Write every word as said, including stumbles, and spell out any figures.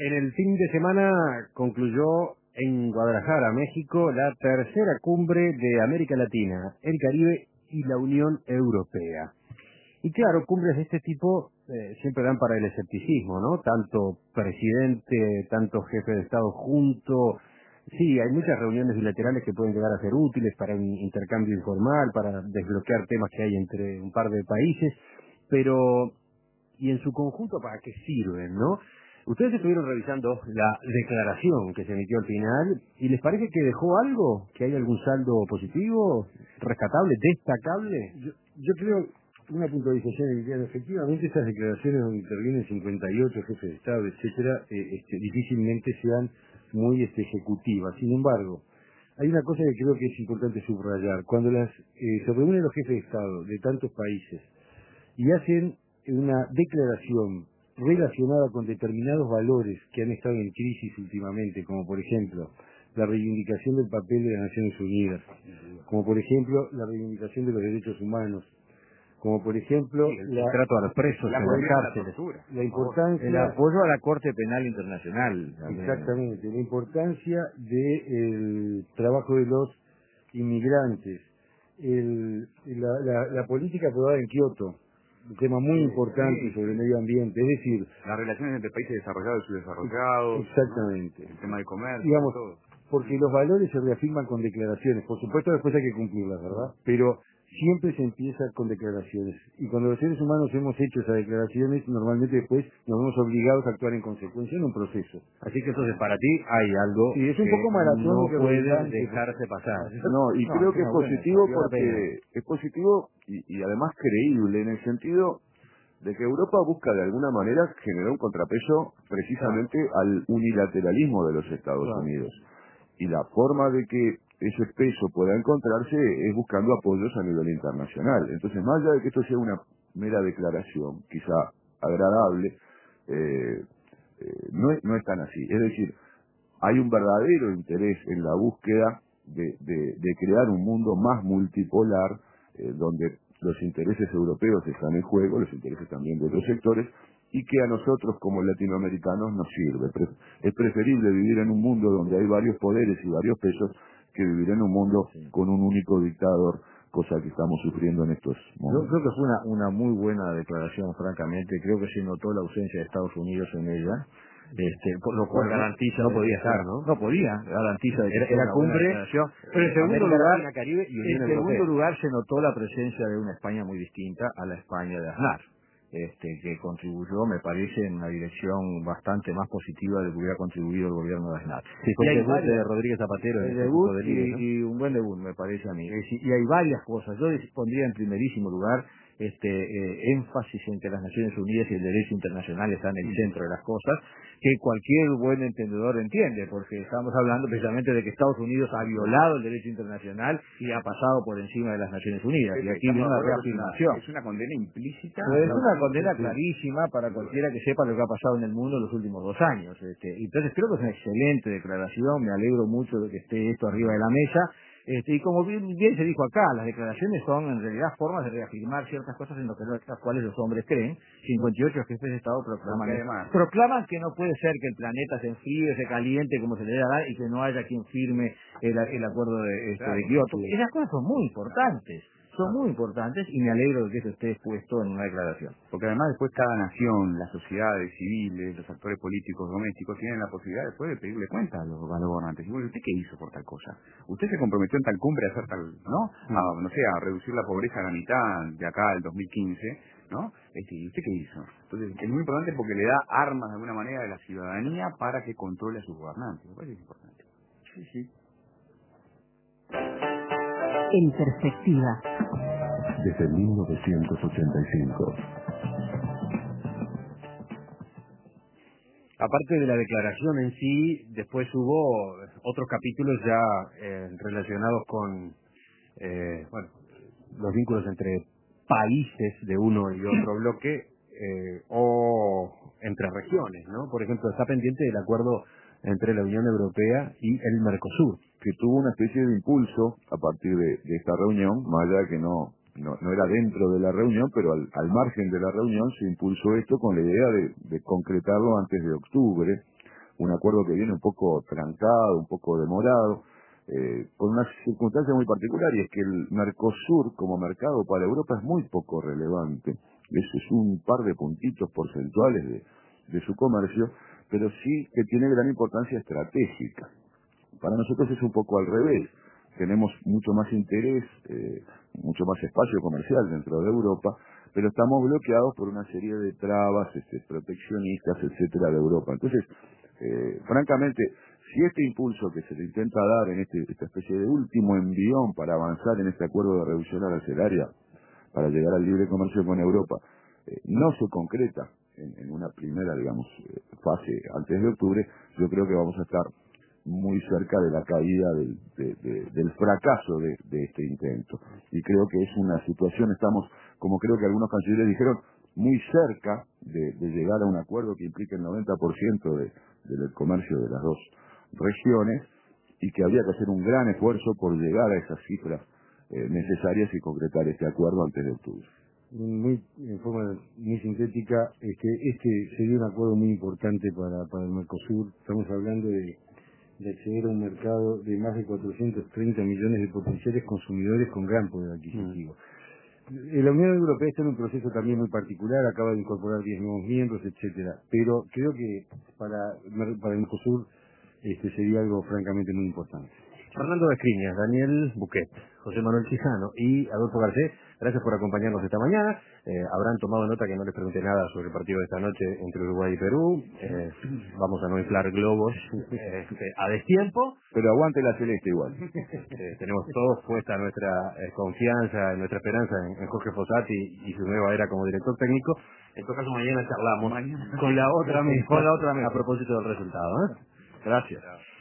en el fin de semana concluyó en Guadalajara, México, la tercera cumbre de América Latina, el Caribe y la Unión Europea. Y claro, cumbres de este tipo eh, siempre dan para el escepticismo, ¿no? Tanto presidente, tanto jefe de Estado junto. Sí, hay muchas reuniones bilaterales que pueden llegar a ser útiles para un intercambio informal, para desbloquear temas que hay entre un par de países, pero ¿y en su conjunto para qué sirven, no? Ustedes estuvieron revisando la declaración que se emitió al final y ¿les parece que dejó algo? ¿Que hay algún saldo positivo, rescatable, destacable? Yo, yo creo, una puntualización, Emiliano, efectivamente estas declaraciones donde intervienen cincuenta y ocho jefes de Estado, etcétera, eh, este, difícilmente sean muy este, ejecutivas. Sin embargo, hay una cosa que creo que es importante subrayar. Cuando las eh, se reúnen los jefes de Estado de tantos países y hacen una declaración relacionada con determinados valores que han estado en crisis últimamente, como por ejemplo la reivindicación del papel de las Naciones Unidas, como por ejemplo la reivindicación de los derechos humanos, como por ejemplo sí, el la, trato a los presos la, en las cárceles, la importancia, el apoyo a la Corte Penal Internacional. También. Exactamente, la importancia del trabajo de los inmigrantes, el, la, la, la política aprobada en Kioto, un tema muy sí, importante sí, sobre el medio ambiente, es decir, las relaciones entre países desarrollados y subdesarrollados, exactamente, ¿no? El tema del comercio, digamos, todo. Porque los valores se reafirman con declaraciones, por supuesto después hay que cumplirlas, ¿verdad? Pero siempre se empieza con declaraciones, y cuando los seres humanos hemos hecho esas declaraciones, normalmente después nos vemos obligados a actuar en consecuencia en un proceso. Así que entonces para ti hay algo sí, es un que poco maratónico, no puede redundante, dejarse pasar. No, y no, creo es que es buena, positivo valió la pena. porque es positivo y, y además creíble en el sentido de que Europa busca de alguna manera generar un contrapeso precisamente claro. al unilateralismo de los Estados claro. Unidos. Y la forma de que ese peso pueda encontrarse es buscando apoyos a nivel internacional. Entonces, más allá de que esto sea una mera declaración, quizá agradable, eh, eh, no, es, no es tan así. Es decir, hay un verdadero interés en la búsqueda de, de, de crear un mundo más multipolar, eh, donde los intereses europeos están en juego, los intereses también de otros sectores, y que a nosotros como latinoamericanos nos sirve. Es preferible vivir en un mundo donde hay varios poderes y varios pesos que vivir en un mundo sí. con un único dictador, cosa que estamos sufriendo en estos momentos. Yo creo que fue una, una muy buena declaración, francamente. Creo que se notó la ausencia de Estados Unidos en ella. Este, por lo cual garantiza no de podía estar, estar, ¿no? No podía, garantiza de que era, era cumbre, pero en segundo América lugar, Latina, Caribe y Unión en segundo Europea. lugar se notó la presencia de una España muy distinta a la España de Aznar. Este, que contribuyó, me parece, en una dirección bastante más positiva de lo que hubiera contribuido el gobierno de Aznar. Sí, fue el debut varias, de Rodríguez Zapatero en el ese debut tipo de y, líderes, ¿no? y un buen debut, me parece a mí. Es decir, y hay varias cosas. Yo pondría en primerísimo lugar este eh, énfasis en que las Naciones Unidas y el derecho internacional están en el centro de las cosas, que cualquier buen entendedor entiende, porque estamos hablando precisamente de que Estados Unidos ha violado el derecho internacional y ha pasado por encima de las Naciones Unidas. Y aquí viene una reafirmación. Es una condena implícita. Pero es una condena clarísima para cualquiera que sepa lo que ha pasado en el mundo en los últimos dos años. Este, entonces creo que es una excelente declaración, me alegro mucho de que esté esto arriba de la mesa. Este, y como bien, bien se dijo acá, las declaraciones son en realidad formas de reafirmar ciertas cosas en lo que, las cuales los hombres creen. cincuenta y ocho jefes de Estado proclaman, además, proclaman que no puede ser que el planeta se enfríe, se caliente como se le dé a dar y que no haya quien firme el, el acuerdo de, este, claro, de Kioto. Sí. Esas cosas son muy importantes. Son muy importantes y me alegro de que eso esté expuesto en una declaración. Porque además después cada nación, las sociedades civiles, los actores políticos domésticos tienen la posibilidad después de pedirle cuenta a los, a los gobernantes. Y bueno, ¿usted qué hizo por tal cosa? ¿Usted se comprometió en tal cumbre a hacer tal, no? A, no sé, a reducir la pobreza a la mitad de acá al dos mil quince, ¿no? Este, ¿y usted qué hizo? Entonces es muy importante porque le da armas de alguna manera a la ciudadanía para que controle a sus gobernantes. Me parece importante. Sí, sí. En perspectiva. Desde mil novecientos ochenta y cinco. Aparte de la declaración en sí, después hubo otros capítulos ya eh, relacionados con eh, bueno, los vínculos entre países de uno y otro bloque eh, o entre regiones, ¿no? Por ejemplo, está pendiente el acuerdo entre la Unión Europea y el Mercosur, que tuvo una especie de impulso a partir de, de esta reunión, más allá de que no, no, no era dentro de la reunión, pero al, al margen de la reunión se impulsó esto con la idea de, de concretarlo antes de octubre. un acuerdo que viene un poco trancado, un poco demorado, eh, por una circunstancia muy particular, y es que el Mercosur como mercado para Europa es muy poco relevante. Eso es un par de puntitos porcentuales de, de su comercio, pero sí que tiene gran importancia estratégica. Para nosotros es un poco al revés. Tenemos mucho más interés, eh, mucho más espacio comercial dentro de Europa, pero estamos bloqueados por una serie de trabas este, proteccionistas, etcétera, de Europa. Entonces, eh, francamente, si este impulso que se le intenta dar en este, esta especie de último envión para avanzar en este acuerdo de reducción arancelaria, para llegar al libre comercio con Europa, eh, no se concreta en, en una primera, digamos, eh, fase antes de octubre, yo creo que vamos a estar muy cerca de la caída del, de, de, del fracaso de, de este intento. Y creo que es una situación, estamos, como creo que algunos cancilleres dijeron, muy cerca de, de llegar a un acuerdo que implique el noventa por ciento de, del comercio de las dos regiones, y que habría que hacer un gran esfuerzo por llegar a esas cifras eh, necesarias y concretar este acuerdo antes de octubre. Muy, en forma muy sintética, es que este sería un acuerdo muy importante para, para el Mercosur. Estamos hablando de de acceder a un mercado de más de cuatrocientos treinta millones de potenciales consumidores con gran poder adquisitivo. Mm. La Unión Europea está en un proceso también muy particular, acaba de incorporar diez nuevos miembros, etcétera. Pero creo que para, para el Mercosur este, sería algo francamente muy importante. Fernando Escriñas, Daniel Buquet, José Manuel Chijano y Adolfo Garcés, gracias por acompañarnos esta mañana. Eh, habrán tomado nota que no les pregunté nada sobre el partido de esta noche entre Uruguay y Perú. Eh, vamos a no inflar globos eh, a destiempo. Pero aguante la celeste igual. Eh, tenemos todos puesta nuestra eh, confianza, nuestra esperanza en, en Jorge Fossati y su nueva era como director técnico. En todo caso, mañana charlamos mañana. con la otra mesa, con la otra mesa a propósito del resultado. ¿eh? Gracias.